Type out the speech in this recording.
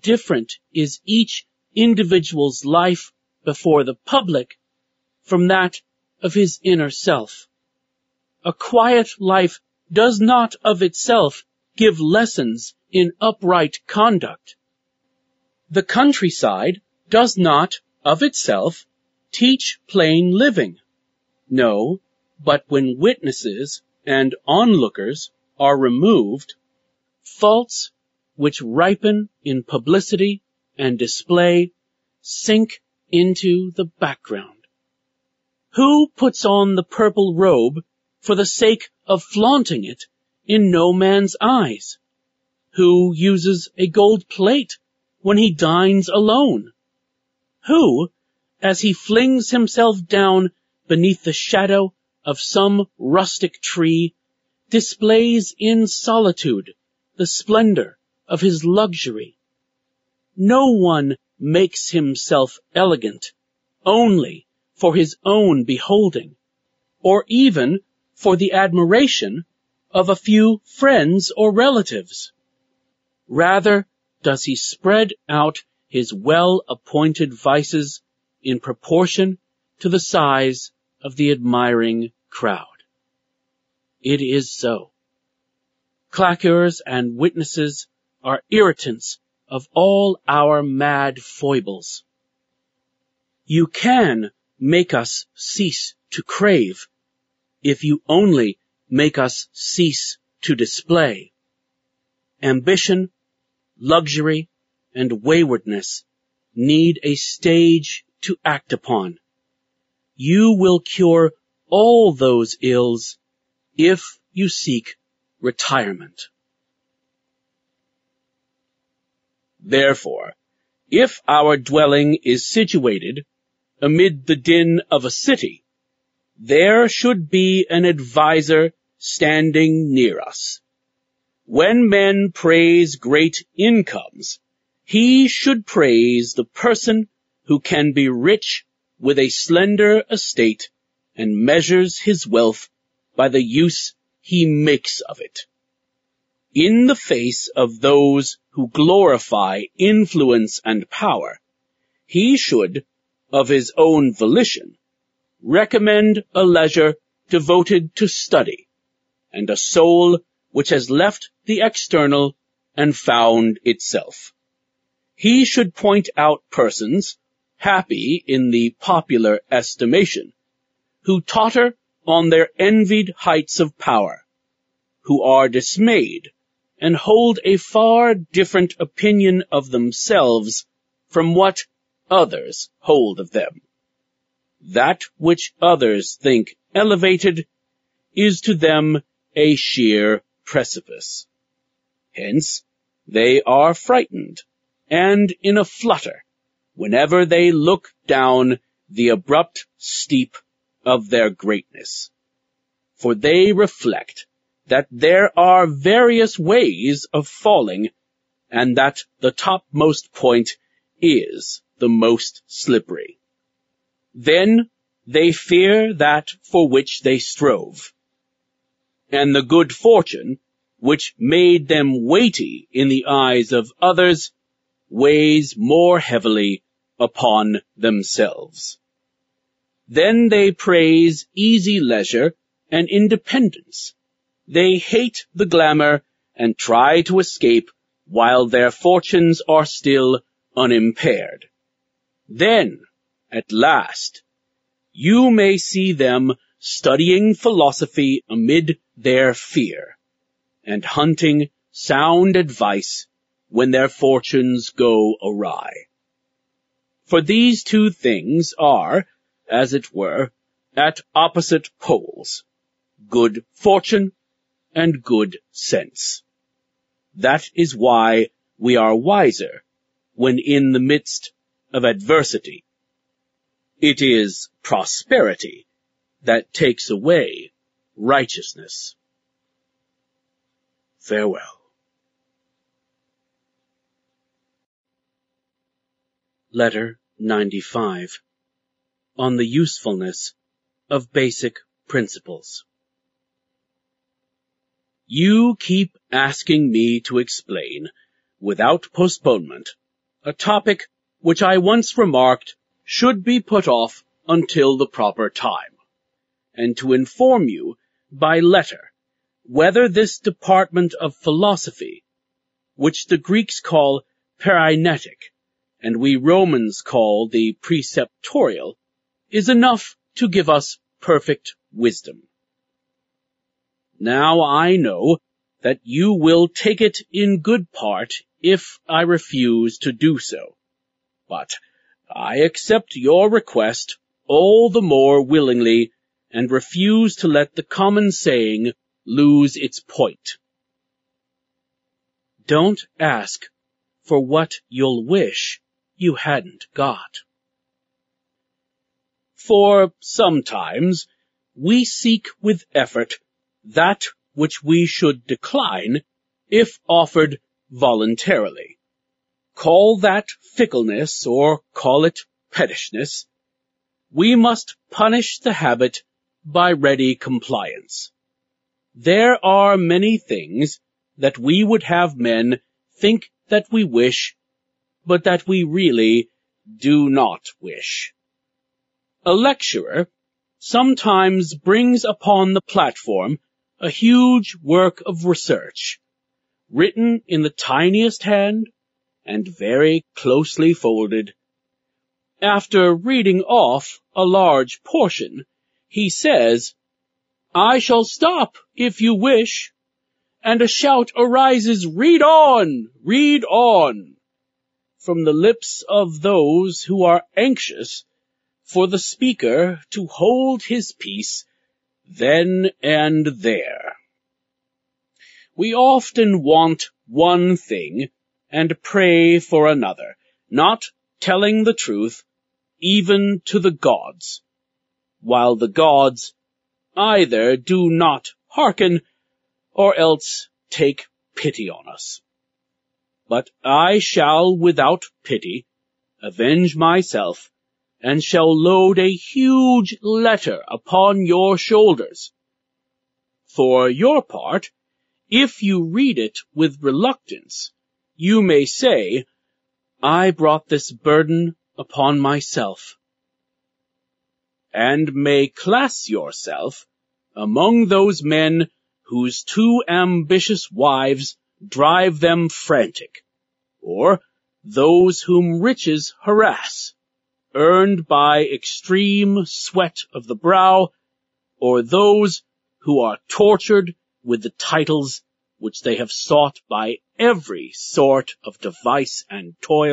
different is each individual's life before the public from that of his inner self. A quiet life does not of itself give lessons in upright conduct. The countryside does not of itself teach plain living. No, but when witnesses and onlookers are removed, faults which ripen in publicity and display sink into the background. Who puts on the purple robe for the sake of flaunting it in no man's eyes? Who uses a gold plate when he dines alone? Who, as he flings himself down beneath the shadow of some rustic tree, displays in solitude the splendor of his luxury? No one makes himself elegant only for his own beholding, or even for the admiration of a few friends or relatives. Rather does he spread out his well-appointed vices in proportion to the size of the admiring crowd. It is so. Claqueurs and witnesses are irritants of all our mad foibles. You can make us cease to crave, if you only make us cease to display. Ambition, luxury, and waywardness need a stage to act upon. You will cure all those ills if you seek retirement. Therefore, if our dwelling is situated amid the din of a city, there should be an adviser standing near us. When men praise great incomes, he should praise the person who can be rich with a slender estate and measures his wealth by the use he makes of it. In the face of those who glorify influence and power, he should, of his own volition, recommend a leisure devoted to study, and a soul which has left the external and found itself. He should point out persons, happy in the popular estimation, who totter on their envied heights of power, who are dismayed and hold a far different opinion of themselves from what others hold of them. That which others think elevated is to them a sheer precipice. Hence, they are frightened and in a flutter whenever they look down the abrupt steep of their greatness. For they reflect that there are various ways of falling, and that the topmost point is the most slippery. Then they fear that for which they strove, and the good fortune which made them weighty in the eyes of others weighs more heavily upon themselves. Then they praise easy leisure and independence. They hate the glamour and try to escape while their fortunes are still unimpaired. Then, at last, you may see them studying philosophy amid their fear, and hunting sound advice when their fortunes go awry. For these two things are, as it were, at opposite poles, good fortune and good sense. That is why we are wiser when in the midst of adversity. It is prosperity that takes away righteousness. Farewell. Letter 95. On the usefulness of basic principles. You keep asking me to explain, without postponement, a topic which I once remarked should be put off until the proper time, and to inform you by letter whether this department of philosophy, which the Greeks call parainetic, and we Romans call the preceptorial, is enough to give us perfect wisdom. Now I know that you will take it in good part if I refuse to do so, but I accept your request all the more willingly and refuse to let the common saying lose its point. Don't ask for what you'll wish you hadn't got. For sometimes we seek with effort that which we should decline if offered voluntarily. Call that fickleness or call it pettishness. We must punish the habit by ready compliance. There are many things that we would have men think that we wish, but that we really do not wish. A lecturer sometimes brings upon the platform a huge work of research, written in the tiniest hand and very closely folded. After reading off a large portion, he says, "I shall stop if you wish," and a shout arises, "Read on! Read on!" from the lips of those who are anxious for the speaker to hold his peace then and there. We often want one thing and pray for another, not telling the truth even to the gods, while the gods either do not hearken or else take pity on us. But I shall without pity avenge myself, and shall load a huge letter upon your shoulders. For your part, if you read it with reluctance, you may say, "I brought this burden upon myself," and may class yourself among those men whose too ambitious wives drive them frantic, or those whom riches harass, earned by extreme sweat of the brow, or those who are tortured with the titles which they have sought by every sort of device and toil.